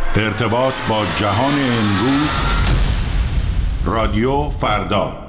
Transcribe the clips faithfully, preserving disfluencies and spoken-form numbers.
ارتباط با جهان امروز، رادیو فردا.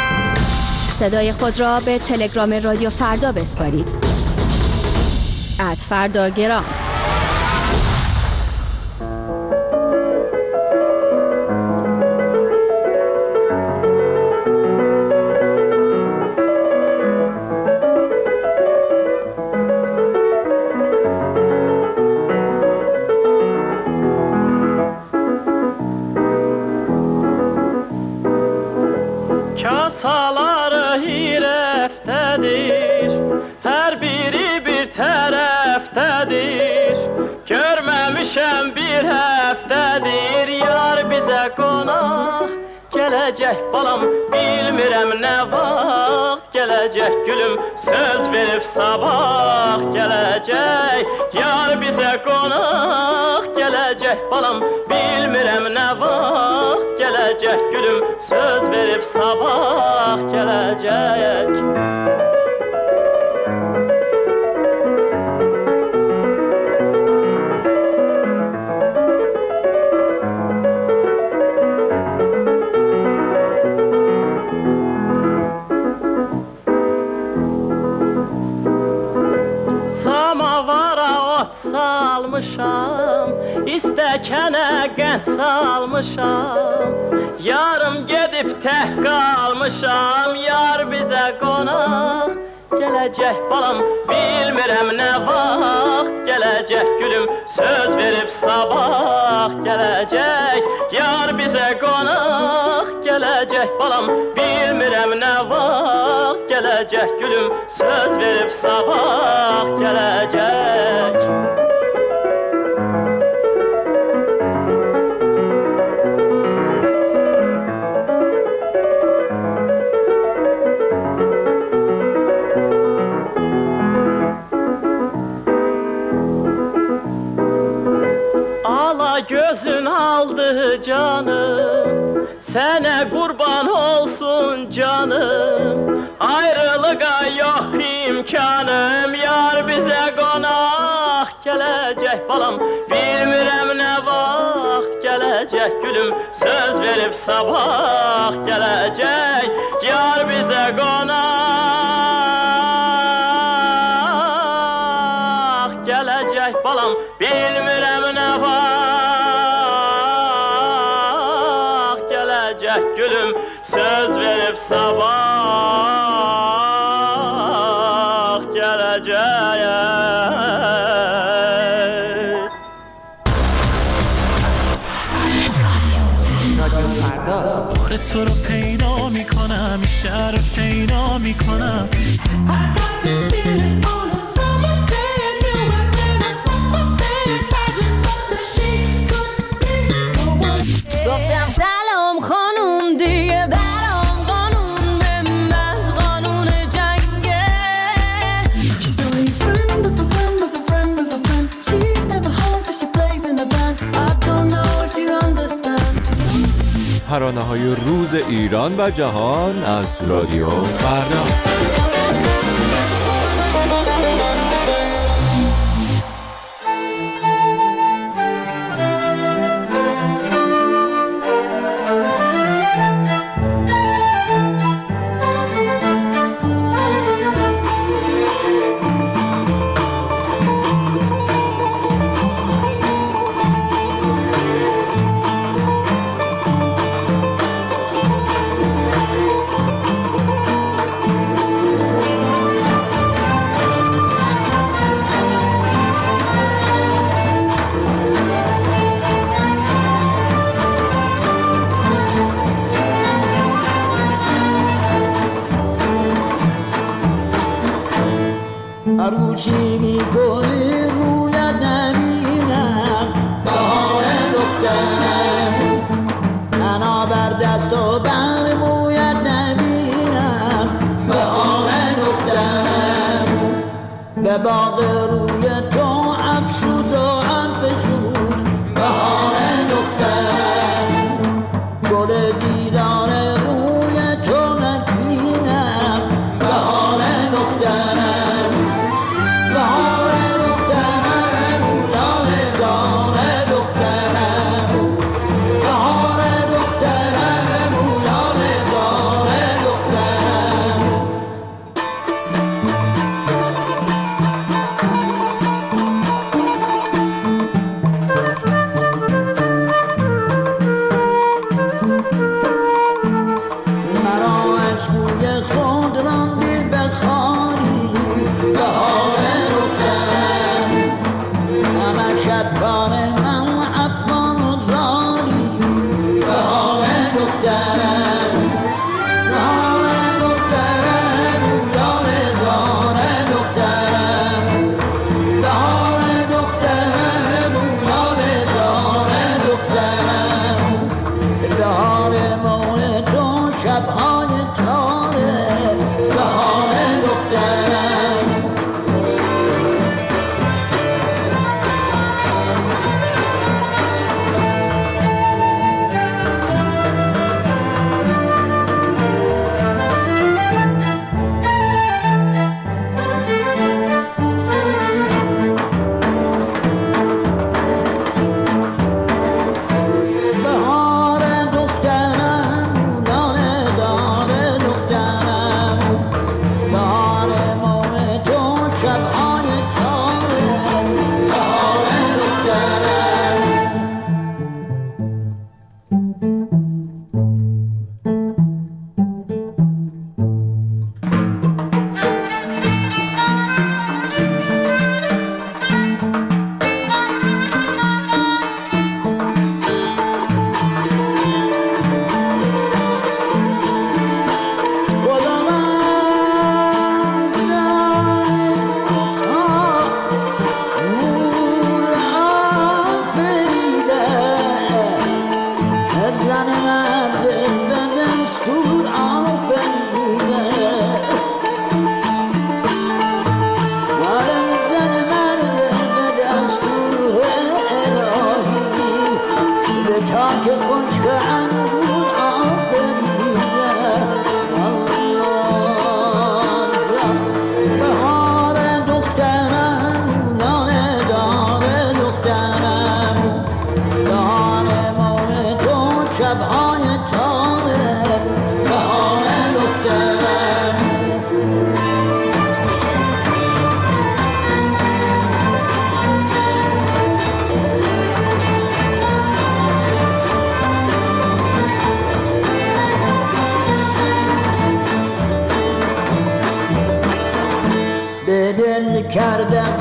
صدای خود را به تلگرام رادیو فردا بسپارید. قیامت فردا گرام. Gelecek balam bilmirəm nə vaxt Gelecek gülüm söz verib sabah Gelecek yar bizə qonaq Gelecek balam bilmirəm nə vaxt Gelecek gülüm söz verib sabah Gelecek salmışam, istəkənə qənd salmışam Yarım gedib tək qalmışam, yar bizə qonaq Gələcək balam, bilmirəm nə vaxt Gələcək gülüm, söz verib sabah Gələcək, yar bizə qonaq Gələcək balam, bilmirəm nə vaxt Gələcək gülüm, söz verib sabah Gələcək gözün aldı canım Sənə qurban olsun canım Ayrılığa yox imkanım Yar bizə qonaq Gələcək balam bilmirəm nə vaxt Gələcək gülüm söz verib sabah Gələcək yar bizə qonaq Gələcək balam bilmirəm nə vaxt gülüm söz verib sabah Gələcək بار تو رو پیدا میکنم این شهر رو شیدا میکنم گفتم سلام خانوم دیگه برام قانون به من قانون جنگه She's only a friend of a friend of a friend of a friend She's never home but she plays in a band I don't know if you understand ترانه‌های روز ایران و جهان از رادیو فردا. عروشی میکنی رویت نبینم بهار دخترم انا بر دست و بر مویت نبینم بهار دخترم به باغ روی تو افسوس و انفسوس بهار دخترم گل دیدار روی تو نبینم بهار دخترم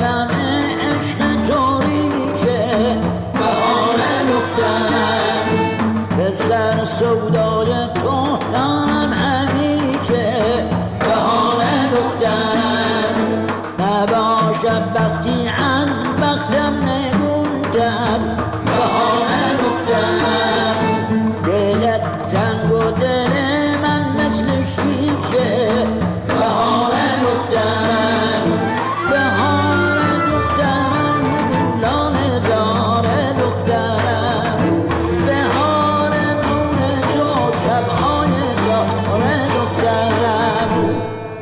قدم عشق تو ریشه بهار دخترم به سر سودای تو دارم همیشه بهار دخترم نباشد بختی از بختم نگونتر بهار دخترم دلت سنگ و دل من مثل شیشه بهار دخترم بهار دخترم لاله زار دخترم بهار نور تو شبهای زار دخترم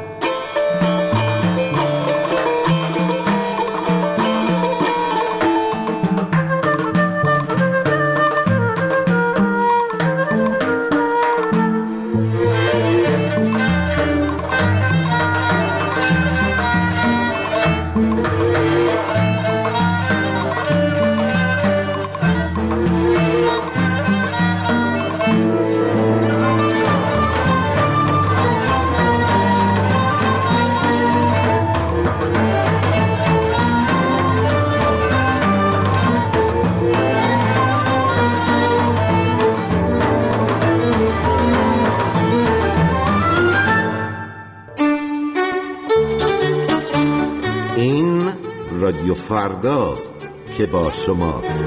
این رادیو فرداست که با شماست.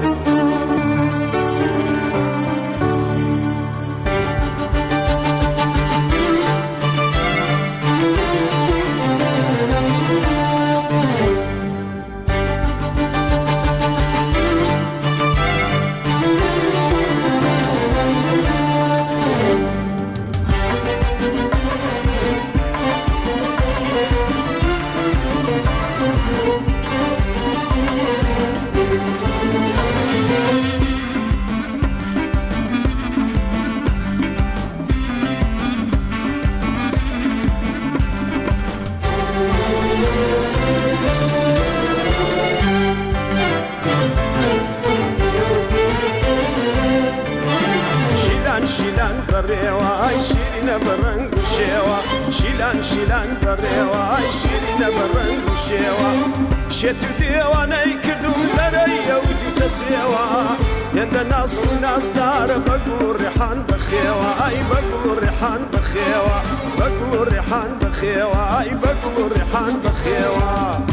برێوای شیرینە بەڕەنگ و شێوە شیلان شیلان بەڕێوای شیرینە بەڕەنگ و شێوە شێت و دێوانەی کردوم لەرەی ئەوجوتە سێوە هێندە ناسک و نازدارە بەگوڵ و ڕێحان بەخێوە ئای بەگوڵ و ڕێحان بەخێوە بەگوڵ و ڕێحان بەخێوە ئای بەگوڵ و ڕێحان بەخێوە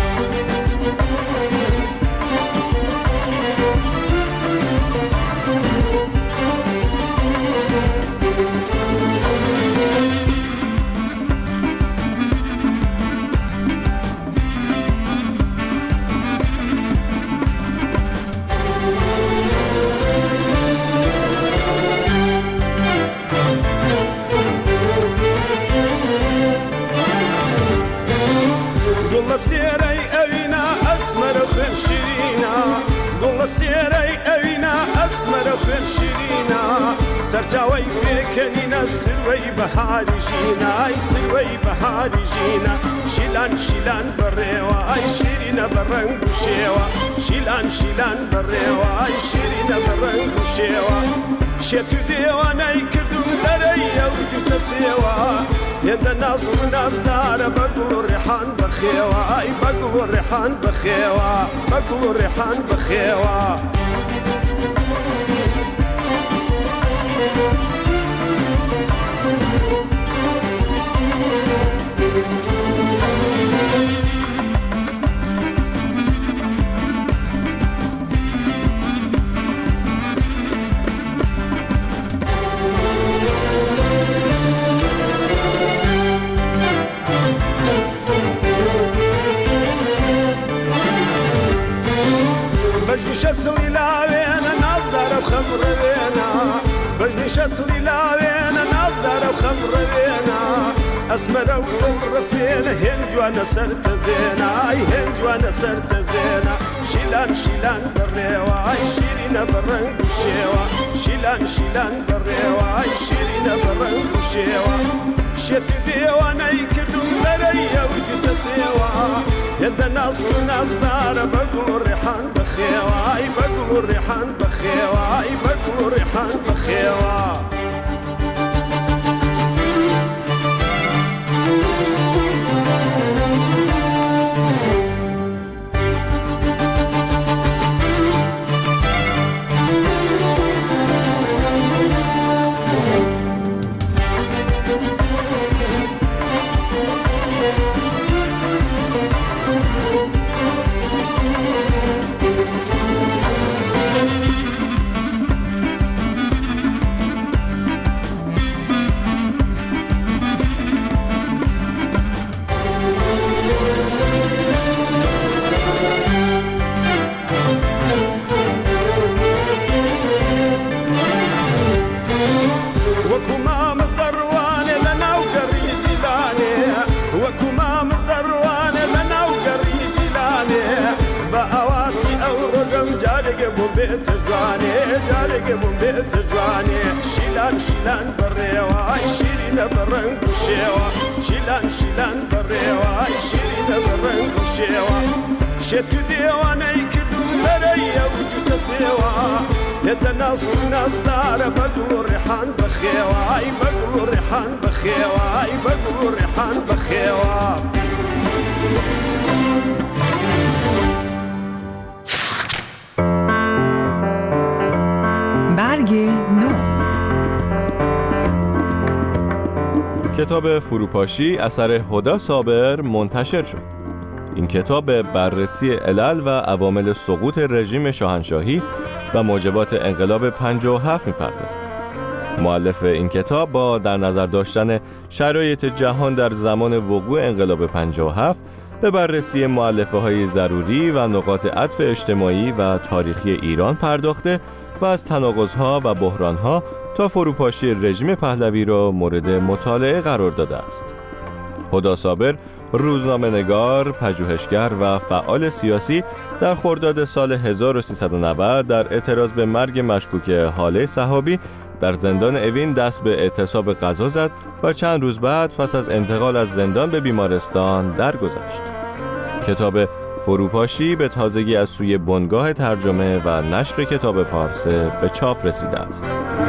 گوڵەستێرەی ئەوینا ئەسمەرە خوێن شیرینە گوڵەستێرەی ئەوینا ئەسمەرە خوێن شیرینە سەرچاوەی پێکەنینە سروەی بەهاری ژینە ئای سروەی بەهاری ژینە شیلان شیلان بەڕێوە ئای شیرینە بەڕەنگ و شێوە شیلان شیلان بەڕێوە ئای شیرینە بەڕەنگ و شێوە شێت و دێوانەی کردوم لەرەی ئەوجوتە سێوە هێندە ناسک و نازدارە بەگوڵ و ڕێحان بەخێوە ئای بەگوڵ و ڕێحان بەخێوە بەگوڵ و ڕێحان بەخێوە شتڵی لاوێنە نازدارە و خەمڕەوێنە بەژنی شتڵی لاوێنە نازدارە و خەمڕەوێنە ئەسمەرە و دڵڕەفێنە هێن جوانە سەرتە زێنە ئای هێن جوانە سەرتە زێنە شیلان شیلان بەڕێوە ئای شیرینە بەڕەنگ و شێوە شیلان شیلان بەڕێوە ئای شیرینە بەڕەنگ و شێوە شێت و دێوانەی کردوم لەرەی ئەوجوتە سێوە هێندە ناسک و نازدارە بەگوڵ و ڕێحان بەخێوە ئای بەگوڵ و ڕێحان بەخێوە ئای بەگوڵ و ڕێحان بەخێوە بأواتي أو رجم جارق بومبيت جواني جارق بومبيت جواني شيلان شيلان بريواي شيرين برنق وشيوا شيلان شيلان بريواي شيرين برنق وشيوا شتو ديواني كردو مريا وجود سيوا يد ناس ناس دار بقول ريحان بخيواي بقول ريحان بخيواي بقول ريحان بخيوا برگ نو. کتاب فروپاشی اثر هدی صابر منتشر شد. این کتاب به بررسی علل و عوامل سقوط رژیم شاهنشاهی و موجبات انقلاب پنجاه و هفت می‌پردازد. مؤلف این کتاب با در نظر داشتن شرایط جهان در زمان وقوع انقلاب پنجاه و هفت به بررسی مؤلفه‌های ضروری و نقاط عطف اجتماعی و تاریخی ایران پرداخته و از تناقض‌ها و بحران‌ها تا فروپاشی رژیم پهلوی را مورد مطالعه قرار داده است. هدی صابر روزنامه‌نگار، پژوهشگر و فعال سیاسی در خرداد سال هزار و سیصد و نود در اعتراض به مرگ مشکوک هاله صحابی در زندان اوین دست به اعتصاب غذا زد و چند روز بعد پس از انتقال از زندان به بیمارستان درگذشت. کتاب فروپاشی به تازگی از سوی بنگاه ترجمه و نشر کتاب پارسه به چاپ رسیده است.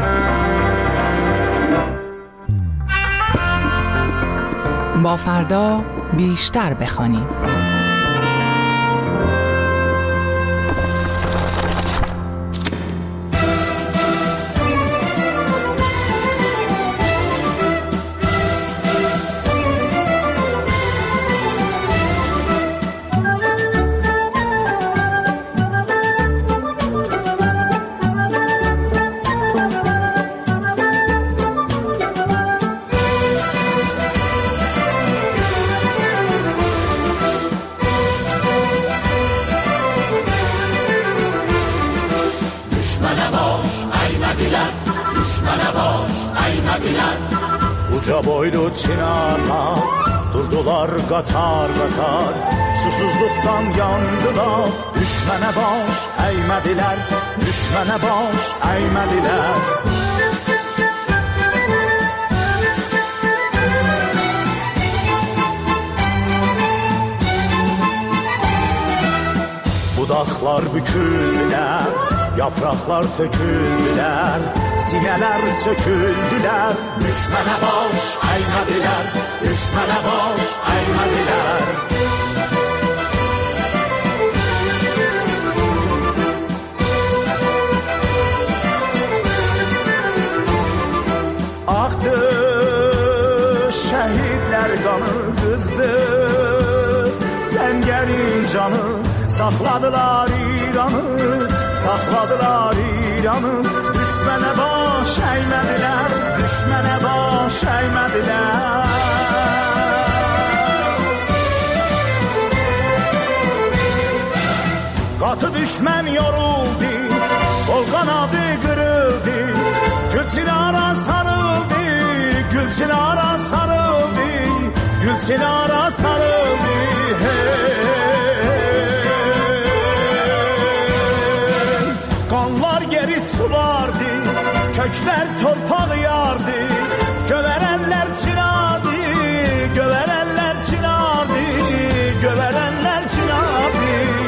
با فردا بیشتر بخوانیم. Uca boylu çınarlar durdular qatar qatar, susuzluqdan yandılar, düşmənə baş əymədilər, düşmənə baş əymədilər. Budaqlar büküldülər, yapraqlar töküldülər, sinələr söküldülər, düşmənə baş əymədilər, düşmənə baş əymədilər. Axdı şəhidlər qanı qızdı, səngərin canı, saxladılar İranı, saxladılar İranı, düşmənə baş əymədilər, düşmənə baş əymədilər. Qatı düşmən yoruldu, qol qanadı qırıldı, Gülçinara sarıldı, Gülçinara sarıldı, Gülçinara sarıldı, hey. Qanlar geri sulardı, köklər torpaq yardı, gövərənlər çınardı, gövərənlər çınardı, gövərənlər çınardı,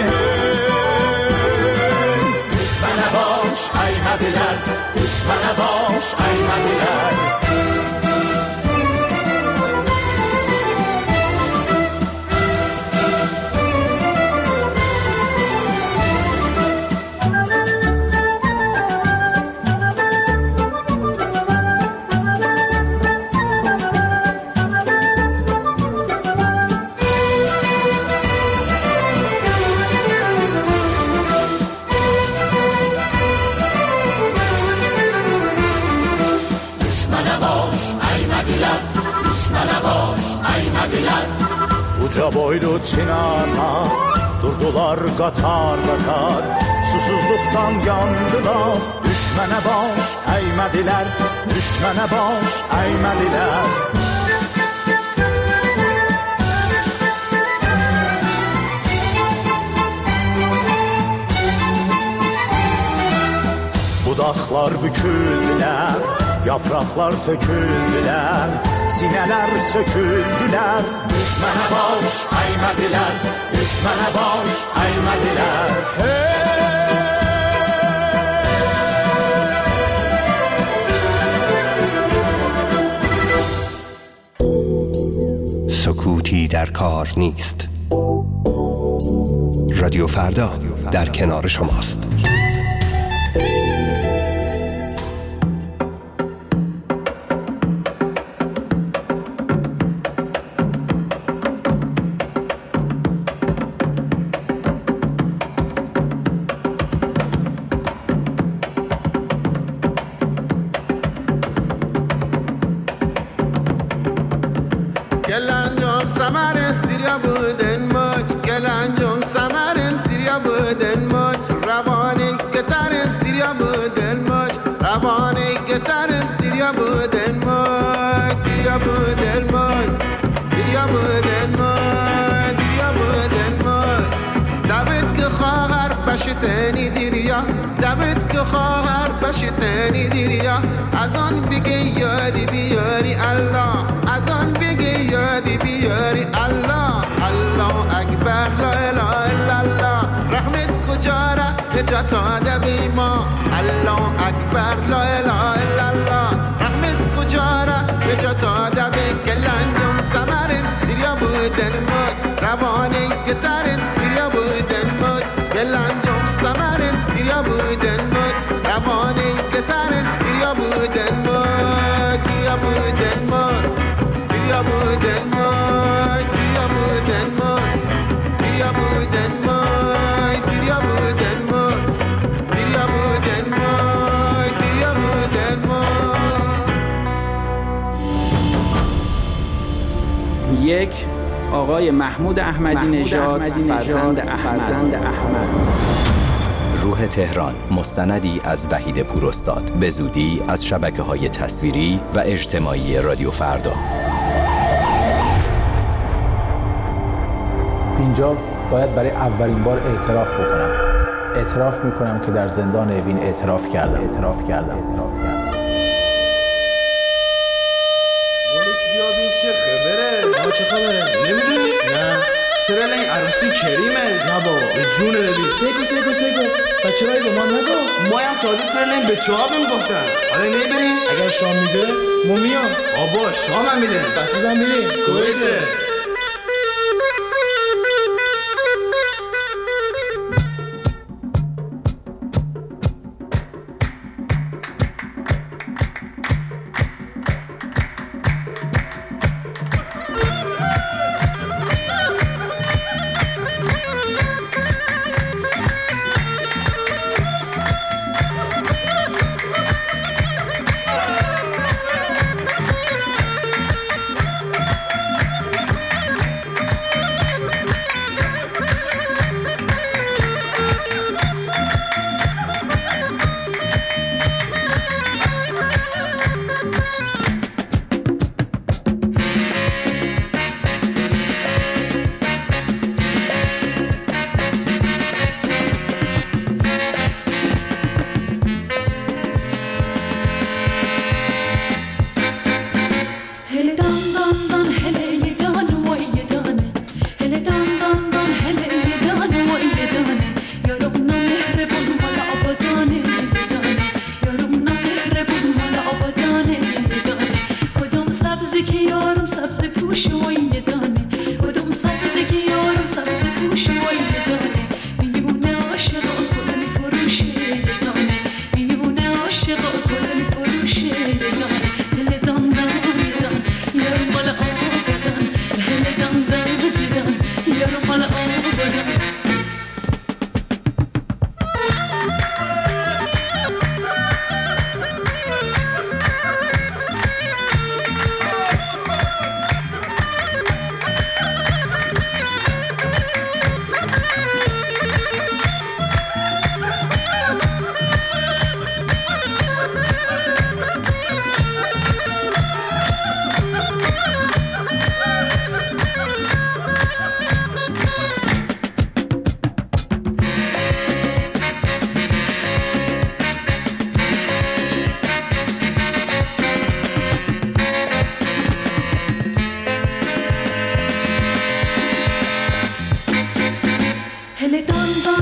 hey. Düşmənə baş əymədilər, düşmənə baş əymədilər. Uca boylu çınarlar durdular qatar qatar, susuzluqdan yandılar, düşmənə baş əymədilər, düşmənə baş əymədilər. Budaqlar büküldülər, yapraqlar töküldülər, sinələr söküldülər. Düşmənə baş əymədilər, düşmənə baş əymədilər. سکوتی در کار نیست. رادیو فردا در کنار شماست. بشتنی دیریا دبت که خواهر بشتنی دیریا از آن بگی یادی بیاری الله از آن بگی یادی بیاری الله الله اکبر لا اله الا الله رحمت کجا را نجات داده بی ما الله اکبر لا اله الا الله رحمت کجا را نجات داده بی کلان جون سمرن دیریا بودن مد روانی گترن دیریا بودن مد کلان جون سمرن دیریا بودن مد روانی گترن دیریا بودن مد دیریا بودن مد دیریا بودن مد دیریا بودن مد دیریا بودن مد دیریا بودن مد دیریا بودن مد دیریا بودن مد یک آقای محمود احمدی نژاد فرزند احمد. روح تهران، مستندی از وحید پوراستاد، به زودی از شبکه‌های تصویری و اجتماعی رادیو فردا. اینجا باید برای اولین بار اعتراف بکنم. اعتراف میکنم که در زندان اوین اعتراف کردم. اعتراف کردم. اعتراف کردم. مولک بیا بین چه خبره؟ ما چه خبره؟ نمیدونی؟ نه. سرال این عروسی کریمه؟ نه بابا به جون ببین. سیکو سیکو سیکو. بچه رای به ما نگو. ما هم تازه سرال این بچه ها بهم گفتن. حالا نمیبریم؟ اگر شام میده ما میام. آبا شام هم میده. بس بزن بریم. کویته.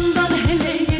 زندان هلی